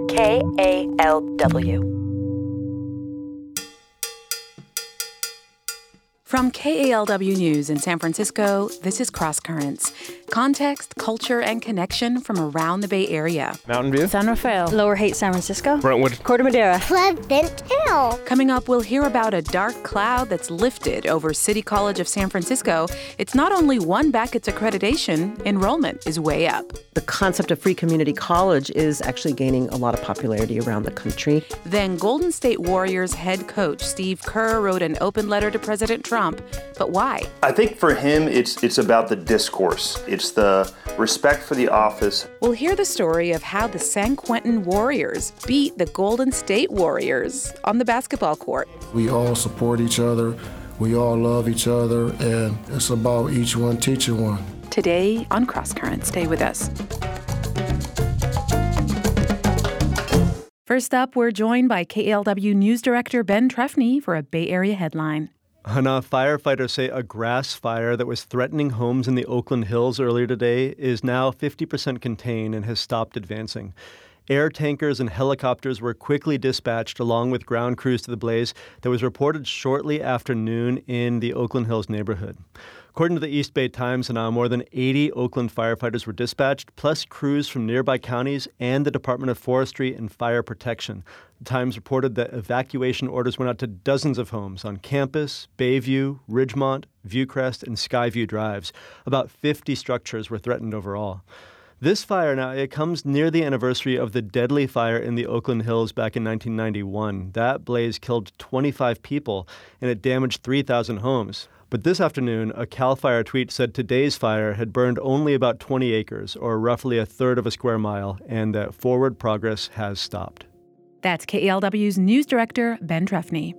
KALW. From KALW News in San Francisco, this is Cross Currents. Context, culture, and connection from around the Bay Area. Mountain View, San Rafael, Lower Haight, San Francisco, Brentwood, Corte Madera, Pleasant Hill. Coming up, we'll hear about a dark cloud that's lifted over City College of San Francisco. It's not only won back its accreditation, enrollment is way up. The concept of free community college is actually gaining a lot of popularity around the country. Then Golden State Warriors head coach Steve Kerr wrote an open letter to President Trump. But why? I think for him, it's about the discourse. It's the respect for the office. We'll hear the story of how the San Quentin Warriors beat the Golden State Warriors on the basketball court. We all support each other. We all love each other. And it's about each one teaching one. Today on Cross Currents. Stay with us. First up, we're joined by KALW News Director Ben Trefny for a Bay Area headline. Hannah, firefighters say a grass fire that was threatening homes in the Oakland Hills earlier today is now 50% contained and has stopped advancing. Air tankers and helicopters were quickly dispatched along with ground crews to the blaze that was reported shortly after noon in the Oakland Hills neighborhood. According to the East Bay Times, now more than 80 Oakland firefighters were dispatched, plus crews from nearby counties and the Department of Forestry and Fire Protection. The Times reported that evacuation orders went out to dozens of homes on Campus, Bayview, Ridgemont, Viewcrest, and Skyview Drives. About 50 structures were threatened overall. This fire now, it comes near the anniversary of the deadly fire in the Oakland Hills back in 1991. That blaze killed 25 people and it damaged 3,000 homes. But this afternoon, a CAL FIRE tweet said today's fire had burned only about 20 acres, or roughly a third of a square mile, and that forward progress has stopped. That's KALW's News Director, Ben Trefny.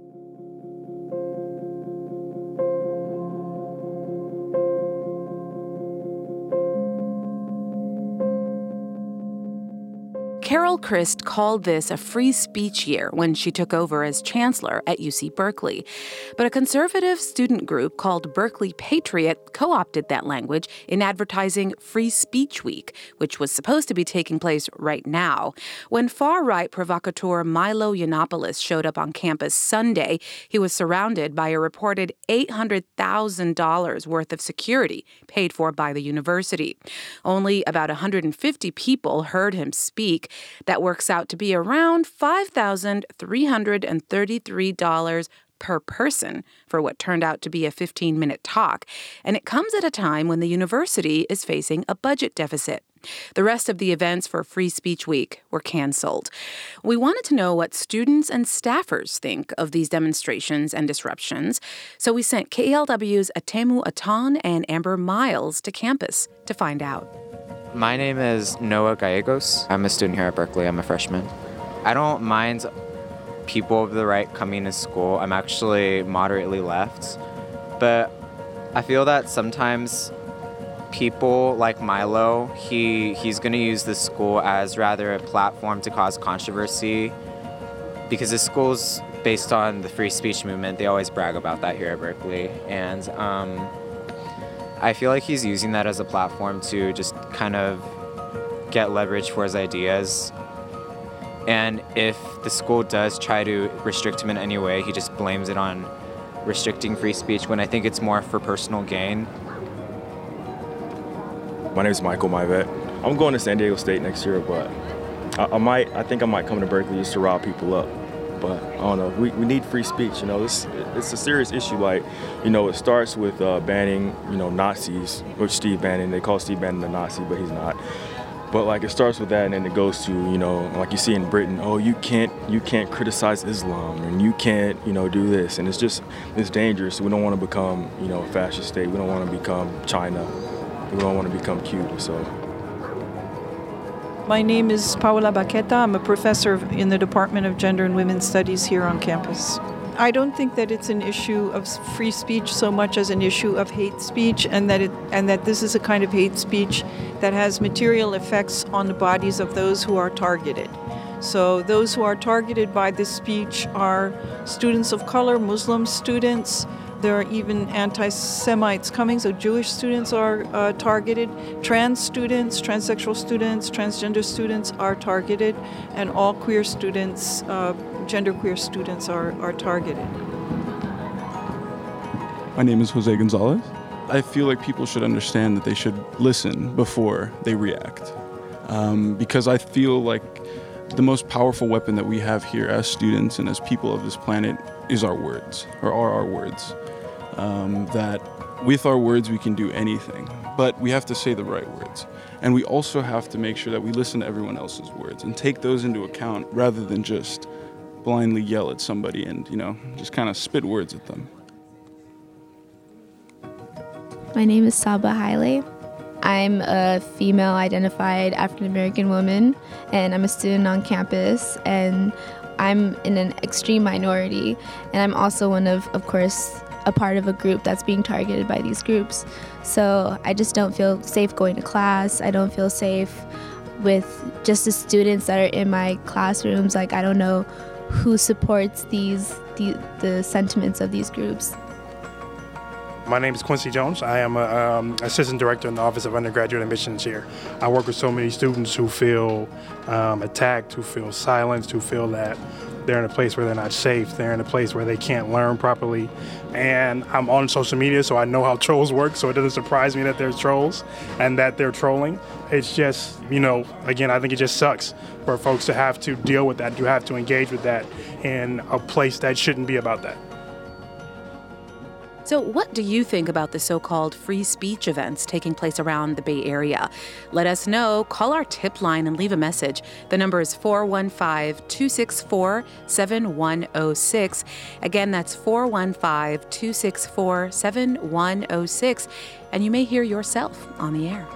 Carol Christ called this a free speech year when she took over as chancellor at UC Berkeley. But a conservative student group called Berkeley Patriot co-opted that language in advertising Free Speech Week, which was supposed to be taking place right now. When far-right provocateur Milo Yiannopoulos showed up on campus Sunday, he was surrounded by a reported $800,000 worth of security paid for by the university. Only about 150 people heard him speak. That works out to be around $5,333 per person for what turned out to be a 15-minute talk. And it comes at a time when the university is facing a budget deficit. The rest of the events for Free Speech Week were canceled. We wanted to know what students and staffers think of these demonstrations and disruptions, so we sent KALW's Atemu Atan and Amber Miles to campus to find out. My name is Noah Gallegos. I'm a student here at Berkeley. I'm a freshman. I don't mind people of the right coming to school. I'm actually moderately left. But I feel that sometimes people like Milo, he's going to use the school as rather a platform to cause controversy because the school's based on the free speech movement. They always brag about that here at Berkeley. And I feel like he's using that as a platform to just kind of get leverage for his ideas. And if the school does try to restrict him in any way, he just blames it on restricting free speech when I think it's more for personal gain. My name is Michael Myvet. I'm going to San Diego State next year, but I think I might come to Berkeley just to rile people up. But I don't know, we need free speech, it's a serious issue. Like, it starts with banning, Nazis, which Steve Bannon, they call Steve Bannon a Nazi, but he's not. But like it starts with that and then it goes to, like you see in Britain, you can't criticize Islam and you can't, do this. And it's dangerous. We don't want to become, a fascist state. We don't want to become China. We don't want to become Cuba, so. My name is Paola Baqueta. I'm a professor in the Department of Gender and Women's Studies here on campus. I don't think that it's an issue of free speech so much as an issue of hate speech, and that this is a kind of hate speech that has material effects on the bodies of those who are targeted. So those who are targeted by this speech are students of color, Muslim students, There are even anti-Semites coming, so Jewish students are targeted. Trans students, transsexual students, transgender students are targeted, and all queer students, genderqueer students are targeted. My name is Jose Gonzalez. I feel like people should understand that they should listen before they react. Because I feel like the most powerful weapon that we have here as students and as people of this planet is our words, or are our words. That with our words we can do anything, but we have to say the right words. And we also have to make sure that we listen to everyone else's words and take those into account rather than just blindly yell at somebody and, just kind of spit words at them. My name is Saba Haile. I'm a female-identified African-American woman, and I'm a student on campus, and I'm in an extreme minority, and I'm also one of course, a part of a group that's being targeted by these groups. So I just don't feel safe going to class. I don't feel safe with just the students that are in my classrooms. Like, I don't know who supports the sentiments of these groups. My name is Quincy Jones. I am an assistant director in the Office of Undergraduate Admissions here. I work with so many students who feel attacked, who feel silenced, who feel that they're in a place where they're not safe. They're in a place where they can't learn properly. And I'm on social media, so I know how trolls work, so it doesn't surprise me that there's trolls and that they're trolling. It's just, again, I think it just sucks for folks to have to deal with that. You have to engage with that in a place that shouldn't be about that. So what do you think about the so-called free speech events taking place around the Bay Area? Let us know. Call our tip line and leave a message. The number is 415-264-7106. Again, that's 415-264-7106. And you may hear yourself on the air.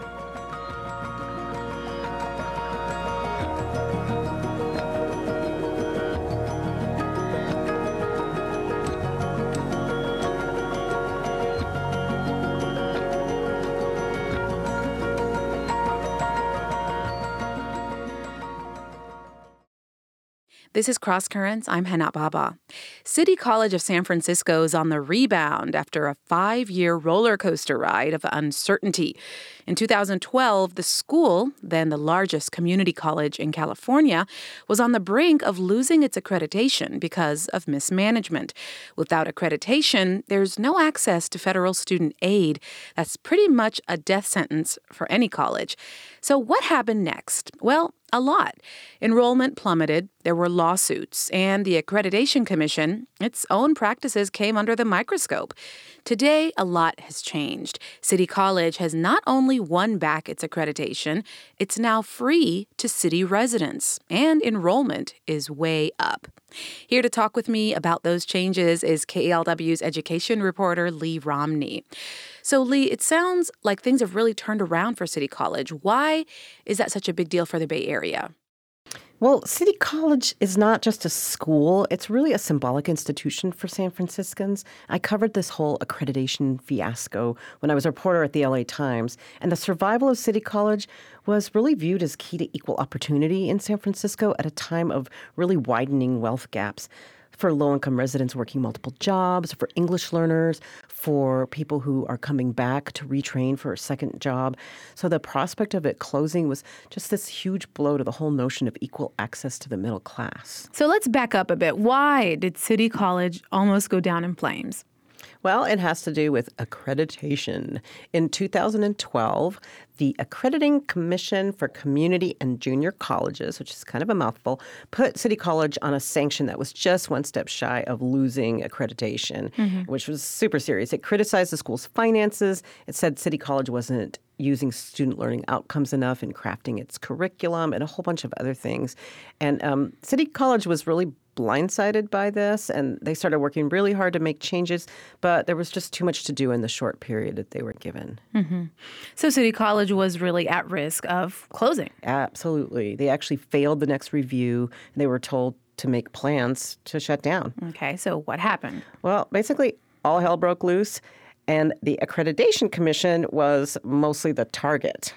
This is Cross Currents. I'm Hannah Baba. City College of San Francisco is on the rebound after a 5-year roller coaster ride of uncertainty. In 2012, the school, then the largest community college in California, was on the brink of losing its accreditation because of mismanagement. Without accreditation, there's no access to federal student aid. That's pretty much a death sentence for any college. So what happened next? Well, a lot. Enrollment plummeted, there were lawsuits, and the Accreditation Commission, its own practices came under the microscope. Today, a lot has changed. City College has not only won back its accreditation, it's now free to city residents, and enrollment is way up. Here to talk with me about those changes is KALW's education reporter Lee Romney. So, Lee, it sounds like things have really turned around for City College. Why is that such a big deal for the Bay Area? Well, City College is not just a school. It's really a symbolic institution for San Franciscans. I covered this whole accreditation fiasco when I was a reporter at the LA Times, and the survival of City College was really viewed as key to equal opportunity in San Francisco at a time of really widening wealth gaps for low-income residents working multiple jobs, for English learners, for people who are coming back to retrain for a second job. So the prospect of it closing was just this huge blow to the whole notion of equal access to the middle class. So let's back up a bit. Why did City College almost go down in flames? Well, it has to do with accreditation. In 2012, the Accrediting Commission for Community and Junior Colleges, which is kind of a mouthful, put City College on a sanction that was just one step shy of losing accreditation, which was super serious. It criticized the school's finances. It said City College wasn't using student learning outcomes enough in crafting its curriculum and a whole bunch of other things. And City College was really blindsided by this, and they started working really hard to make changes, but there was just too much to do in the short period that they were given. So City College was really at risk of closing. Absolutely. They actually failed the next review, and they were told to make plans to shut down. Okay, so what happened? Well, basically, all hell broke loose, and the Accreditation Commission was mostly the target.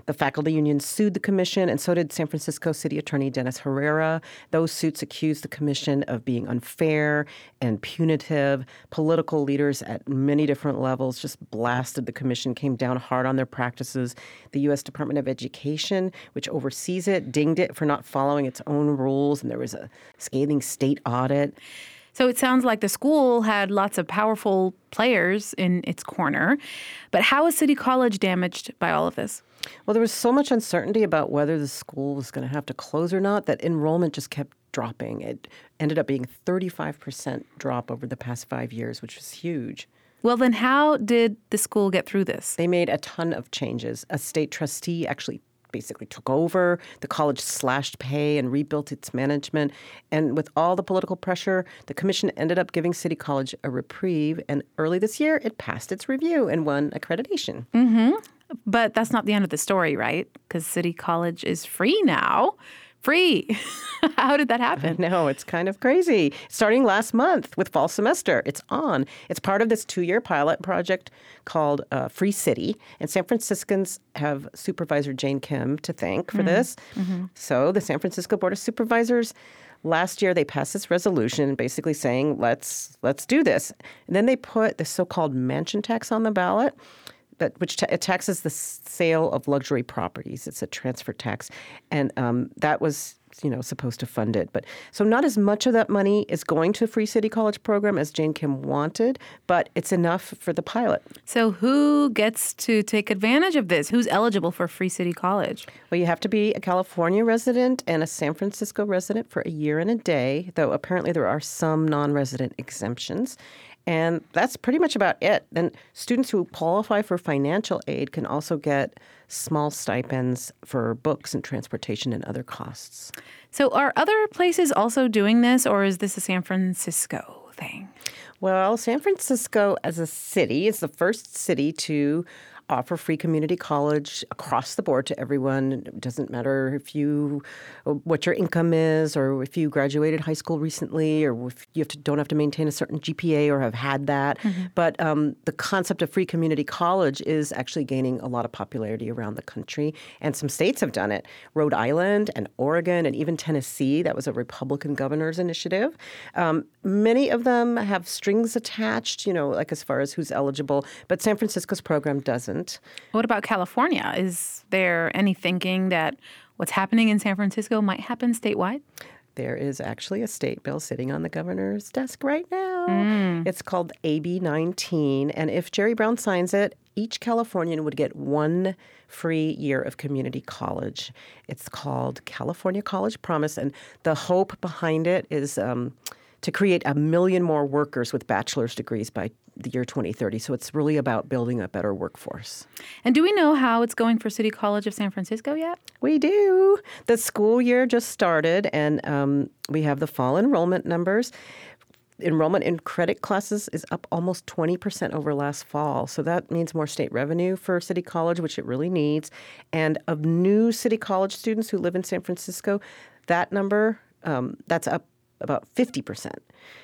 The faculty union sued the commission, and so did San Francisco City Attorney Dennis Herrera. Those suits accused the commission of being unfair and punitive. Political leaders at many different levels just blasted the commission, came down hard on their practices. The U.S. Department of Education, which oversees it, dinged it for not following its own rules, and there was a scathing state audit. So it sounds like the school had lots of powerful players in its corner. But how is City College damaged by all of this? Well, there was so much uncertainty about whether the school was going to have to close or not that enrollment just kept dropping. It ended up being a 35% drop over the past 5 years, which was huge. Well, then how did the school get through this? They made a ton of changes. A state trustee actually basically took over. The college slashed pay and rebuilt its management. And with all the political pressure, the commission ended up giving City College a reprieve. And early this year, it passed its review and won accreditation. Mm-hmm. But that's not the end of the story, right? Because City College is free now. Free. How did that happen? No, it's kind of crazy. Starting last month with fall semester, it's on. It's part of this 2-year pilot project called Free City. And San Franciscans have Supervisor Jane Kim to thank for this. Mm-hmm. So the San Francisco Board of Supervisors, last year they passed this resolution basically saying, let's do this. And then they put the so-called mansion tax on the ballot, which it taxes the sale of luxury properties. It's a transfer tax. And that was, supposed to fund it. But so not as much of that money is going to a Free City College program as Jane Kim wanted, but it's enough for the pilot. So who gets to take advantage of this? Who's eligible for Free City College? Well, you have to be a California resident and a San Francisco resident for a year and a day, though apparently there are some non-resident exemptions. And that's pretty much about it. Then students who qualify for financial aid can also get small stipends for books and transportation and other costs. So are other places also doing this, or is this a San Francisco thing? Well, San Francisco as a city is the first city to offer free community college across the board to everyone. It doesn't matter what your income is, or if you graduated high school recently, or if you don't have to maintain a certain GPA or have had that. Mm-hmm. But the concept of free community college is actually gaining a lot of popularity around the country, and some states have done it. Rhode Island and Oregon and even Tennessee, that was a Republican governor's initiative. Many of them have strings attached, like as far as who's eligible, but San Francisco's program doesn't. What about California? Is there any thinking that what's happening in San Francisco might happen statewide? There is actually a state bill sitting on the governor's desk right now. It's called AB 19. And if Jerry Brown signs it, each Californian would get 1 free year of community college. It's called California College Promise. And the hope behind it is to create 1 million more workers with bachelor's degrees by the year 2030. So it's really about building a better workforce. And do we know how it's going for City College of San Francisco yet? We do. The school year just started, and we have the fall enrollment numbers. Enrollment in credit classes is up almost 20% over last fall. So that means more state revenue for City College, which it really needs. And of new City College students who live in San Francisco, that number, that's up about 50%.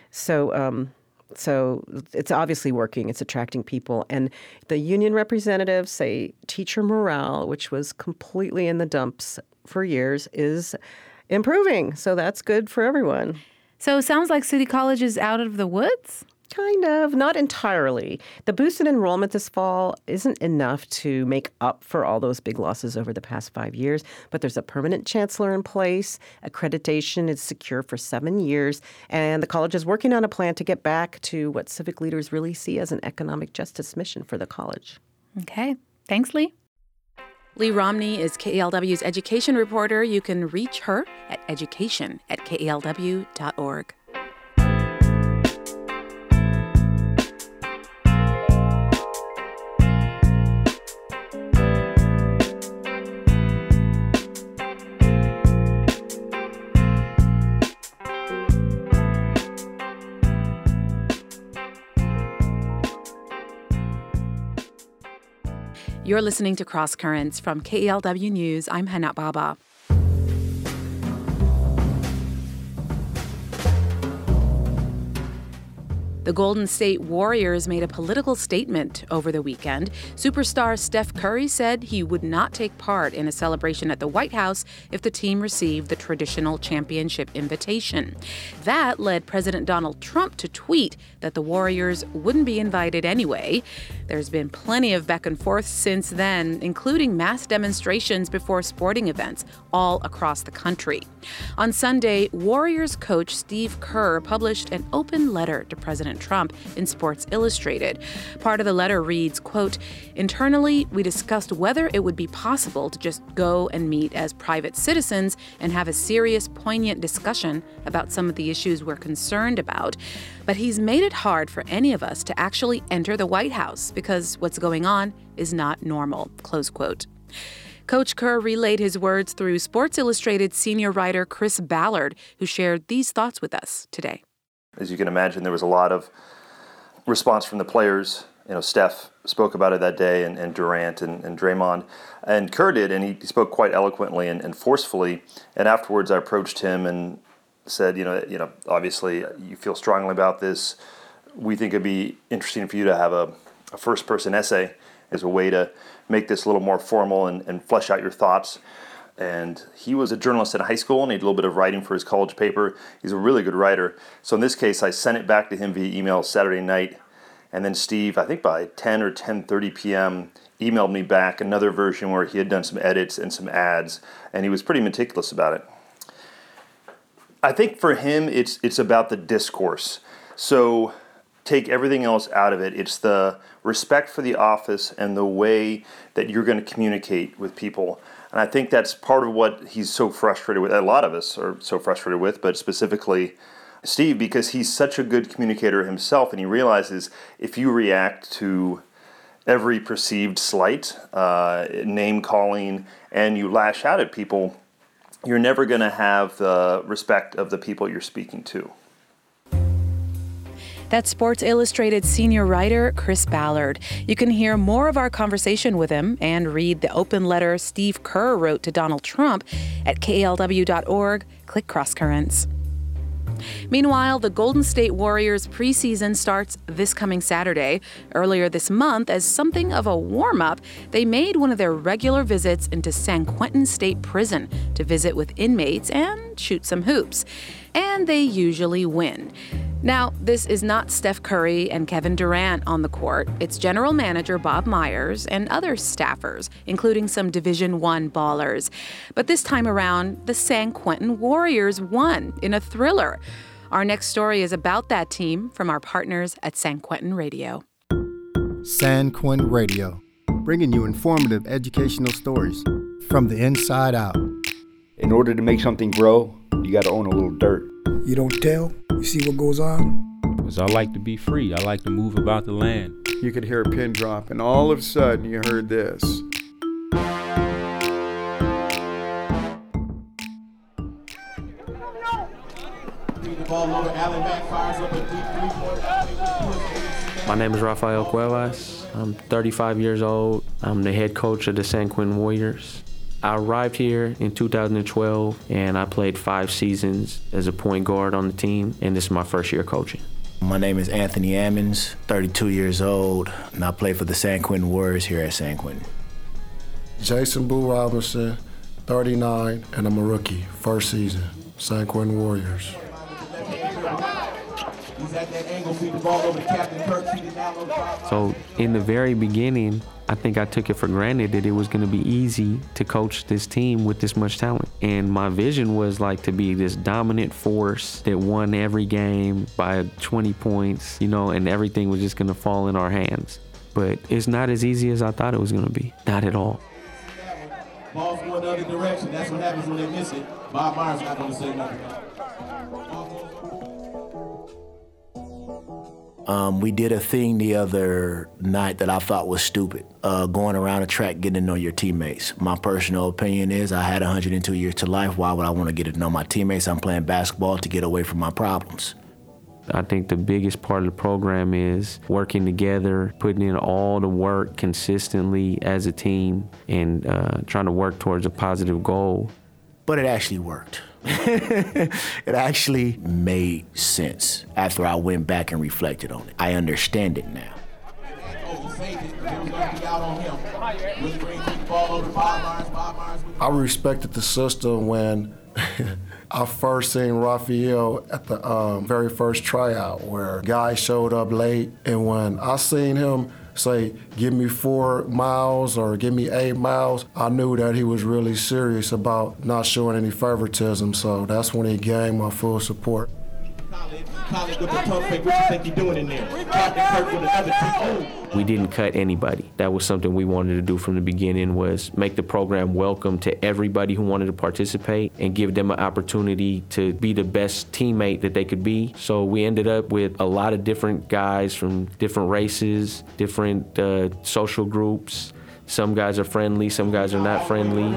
So it's obviously working. It's attracting people. And the union representatives say teacher morale, which was completely in the dumps for years, is improving. So that's good for everyone. So it sounds like City College is out of the woods? Kind of. Not entirely. The boost in enrollment this fall isn't enough to make up for all those big losses over the past 5 years, but there's a permanent chancellor in place. Accreditation is secure for 7 years, and the college is working on a plan to get back to what civic leaders really see as an economic justice mission for the college. Okay. Thanks, Lee. Lee Romney is KALW's education reporter. You can reach her at education@kalw.org. You're listening to Cross Currents from KALW News. I'm Hana Baba. The Golden State Warriors made a political statement over the weekend. Superstar Steph Curry said he would not take part in a celebration at the White House if the team received the traditional championship invitation. That led President Donald Trump to tweet that the Warriors wouldn't be invited anyway. There's been plenty of back and forth since then, including mass demonstrations before sporting events all across the country. On Sunday, Warriors coach Steve Kerr published an open letter to President Trump in Sports Illustrated. Part of the letter reads, quote, "Internally, we discussed whether it would be possible to just go and meet as private citizens and have a serious, poignant discussion about some of the issues we're concerned about. But he's made it hard for any of us to actually enter the White House because what's going on is not normal," close quote. Coach Kerr relayed his words through Sports Illustrated senior writer Chris Ballard, who shared these thoughts with us today. As you can imagine, there was a lot of response from the players. Steph spoke about it that day, and Durant and Draymond. And Kerr did, and he spoke quite eloquently and forcefully. And afterwards, I approached him and said, obviously you feel strongly about this. We think it'd be interesting for you to have a first-person essay as a way to make this a little more formal and flesh out your thoughts. And he was a journalist in high school, and he did a little bit of writing for his college paper. He's a really good writer. So in this case, I sent it back to him via email Saturday night. And then Steve, I think by 10 or 10:30 p.m., emailed me back another version where he had done some edits and some ads, and he was pretty meticulous about it. I think for him, it's about the discourse. So take everything else out of it. It's the respect for the office and the way that you're going to communicate with people. And I think that's part of what he's so frustrated with. A lot of us are so frustrated with, but specifically Steve, because he's such a good communicator himself, and he realizes if you react to every perceived slight, name calling, and you lash out at people, you're never going to have the respect of the people you're speaking to. That's Sports Illustrated senior writer Chris Ballard. You can hear more of our conversation with him and read the open letter Steve Kerr wrote to Donald Trump at KALW.org. Click Crosscurrents. Meanwhile, the Golden State Warriors preseason starts this coming Saturday. Earlier this month, as something of a warm-up, they made one of their regular visits into San Quentin State Prison to visit with inmates and shoot some hoops. And they usually win. Now, this is not Steph Curry and Kevin Durant on the court. It's general manager Bob Myers and other staffers, including some Division I ballers. But this time around, the San Quentin Warriors won in a thriller. Our next story is about that team from our partners at San Quentin Radio. San Quentin Radio, bringing you informative educational stories from the inside out. In order to make something grow, you got to own a little dirt. You don't tell, you see what goes on. Because I like to be free. I like to move about the land. You could hear a pin drop, and all of a sudden you heard this. My name is Rafael Cuevas. I'm 35 years old. I'm the head coach of the San Quentin Warriors. I arrived here in 2012, and I played 5 seasons as a point guard on the team, and this is my first year coaching. My name is Anthony Ammons, 32 years old, and I play for the San Quentin Warriors here at San Quentin. Jason Boo Robinson, 39, and I'm a rookie, first season, San Quentin Warriors. So in the very beginning, I think I took it for granted that it was going to be easy to coach this team with this much talent. And my vision was like to be this dominant force that won every game by 20 points, and everything was just going to fall in our hands. But it's not as easy as I thought it was going to be. Not at all. Ball's going the other direction. That's what happens when they miss it. Bob Myers not going to say nothing. We did a thing the other night that I thought was stupid, going around the track getting to know your teammates. My personal opinion is I had 102 years to life. Why would I want to get to know my teammates? I'm playing basketball to get away from my problems. I think the biggest part of the program is working together, putting in all the work consistently as a team, and trying to work towards a positive goal. But it actually worked. It actually made sense after I went back and reflected on it. I understand it now. I respected the system when I first seen Raphael at the very first tryout where guys showed up late, and when I seen him say, give me 4 miles or give me 8 miles, I knew that he was really serious about not showing any favoritism, so that's when he gained my full support. We didn't cut anybody. That was something we wanted to do from the beginning, was make the program welcome to everybody who wanted to participate and give them an opportunity to be the best teammate that they could be. So we ended up with a lot of different guys from different races, different social groups. Some guys are friendly, some guys are not friendly.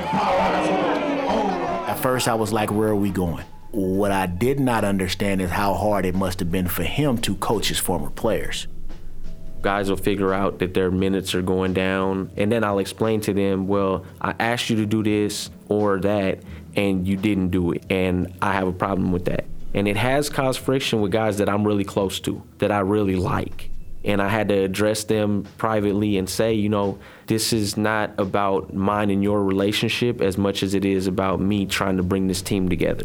At first I was like, where are we going? What I did not understand is how hard it must have been for him to coach his former players. Guys will figure out that their minutes are going down, and then I'll explain to them, well, I asked you to do this or that, and you didn't do it, and I have a problem with that. And it has caused friction with guys that I'm really close to, that I really like. And I had to address them privately and say, you know, this is not about mine and your relationship as much as it is about me trying to bring this team together.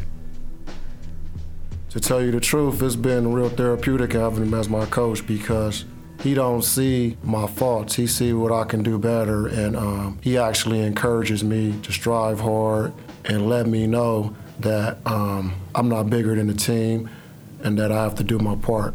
To tell you the truth, it's been real therapeutic having him as my coach because he don't see my faults. He see what I can do better, and he actually encourages me to strive hard and let me know that I'm not bigger than the team and that I have to do my part.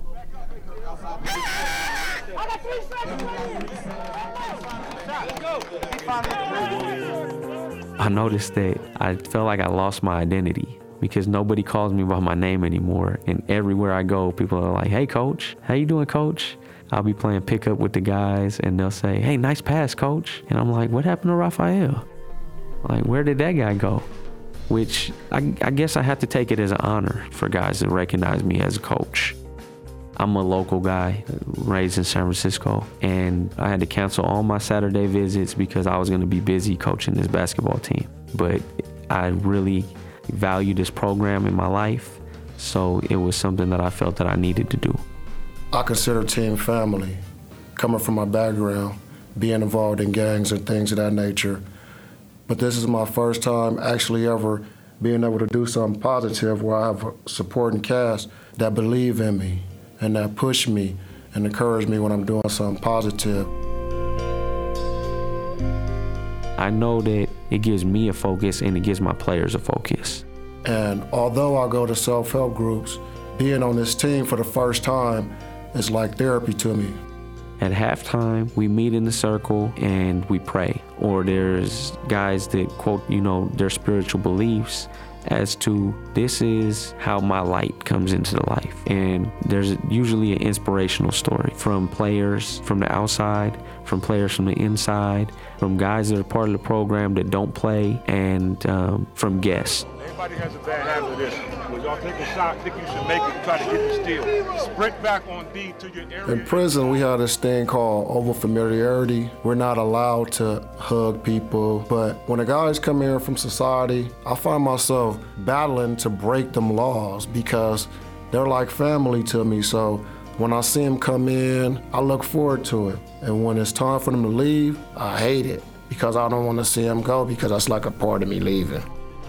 I noticed that I felt like I lost my identity, because nobody calls me by my name anymore. And everywhere I go, people are like, hey, coach, how you doing, coach? I'll be playing pickup with the guys, and they'll say, hey, nice pass, coach. And I'm like, what happened to Raphael? Like, where did that guy go? Which I guess I have to take it as an honor for guys to recognize me as a coach. I'm a local guy, raised in San Francisco, and I had to cancel all my Saturday visits because I was going to be busy coaching this basketball team. But I really value this program in my life, so it was something that I felt that I needed to do. I consider team family. Coming from my background, being involved in gangs and things of that nature. But this is my first time actually ever being able to do something positive where I have a supporting cast that believe in me and that push me and encourage me when I'm doing something positive. I know that it gives me a focus and it gives my players a focus. And although I go to self-help groups, being on this team for the first time is like therapy to me. At halftime, we meet in the circle and we pray. Or there's guys that quote, their spiritual beliefs as to this is how my light comes into the life. And there's usually an inspirational story from players from the outside, from players from the inside, from guys that are part of the program that don't play, and from guests. Everybody has a bad habit of this. When y'all take a shot, think you should make it, try to get the steal. Sprint back on D to your area. In prison, we have this thing called over-familiarity. We're not allowed to hug people, but when the guys come here from society, I find myself battling to break them laws because they're like family to me. So when I see them come in, I look forward to it. And when it's time for them to leave, I hate it because I don't want to see them go because that's like a part of me leaving.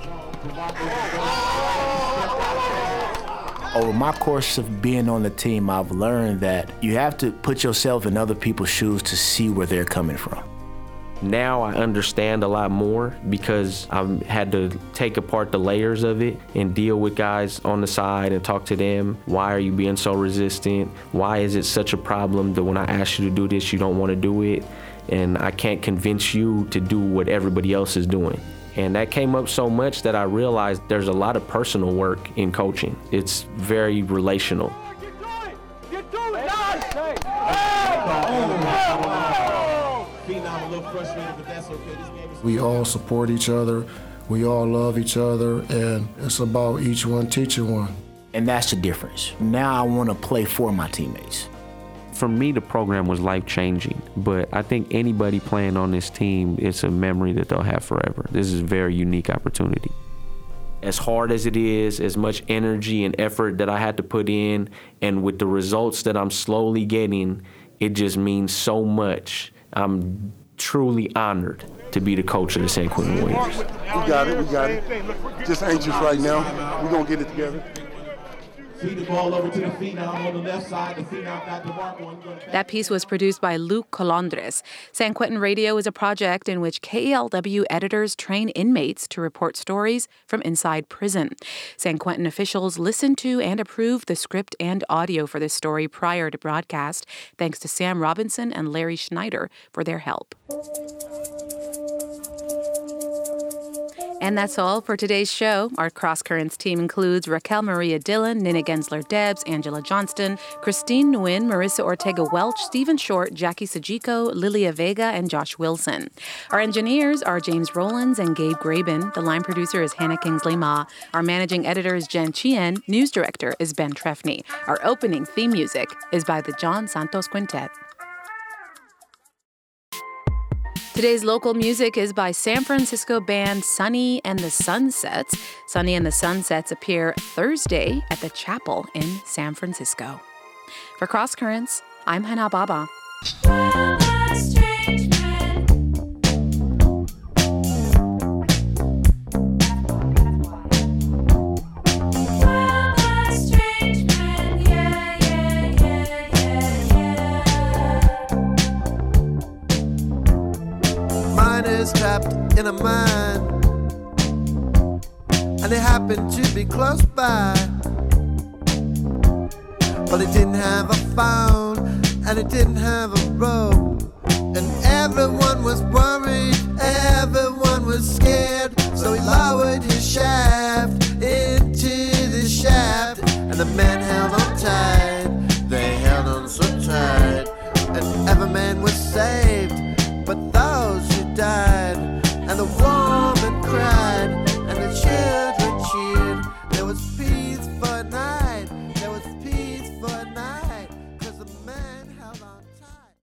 Over my course of being on the team, I've learned that you have to put yourself in other people's shoes to see where they're coming from. Now I understand a lot more because I've had to take apart the layers of it and deal with guys on the side and talk to them. Why are you being so resistant? Why is it such a problem that when I ask you to do this, you don't want to do it? And I can't convince you to do what everybody else is doing. And that came up so much that I realized there's a lot of personal work in coaching. It's very relational. We all support each other, we all love each other, and it's about each one teaching one. And that's the difference. Now I want to play for my teammates. For me, the program was life-changing, but I think anybody playing on this team, it's a memory that they'll have forever. This is a very unique opportunity. as hard as it is, as much energy and effort that I had to put in, and with the results that I'm slowly getting, it just means so much. I'm truly honored to be the coach of the San Quentin Warriors. We got it. Just anxious right now. We're going to get it together. Feed the ball over to the phenom on the left side. The phenom got the mark on. That piece was produced by Luke Colondres. San Quentin Radio is a project in which KELW editors train inmates to report stories from inside prison. San Quentin officials listened to and approved the script and audio for this story prior to broadcast, thanks to Sam Robinson and Larry Schneider for their help. And that's all for today's show. Our Cross Currents team includes Raquel Maria Dillon, Nina Gensler-Debs, Angela Johnston, Christine Nguyen, Marissa Ortega-Welch, Stephen Short, Jackie Sajiko, Lilia Vega, and Josh Wilson. Our engineers are James Rollins and Gabe Graben. The line producer is Hannah Kingsley-Ma. Our managing editor is Jen Chien. News director is Ben Trefny. Our opening theme music is by the John Santos Quintet. Today's local music is by San Francisco band Sonny and the Sunsets. Sonny and the Sunsets appear Thursday at the Chapel in San Francisco. For Cross Currents, I'm Hana Baba. Trapped in a mine, and it happened to be close by, but it didn't have a phone and it didn't have a rope, and everyone was worried, everyone was scared, so he lowered his shaft into the shaft, and the men held on tight, they held on so tight, and every man was saved, but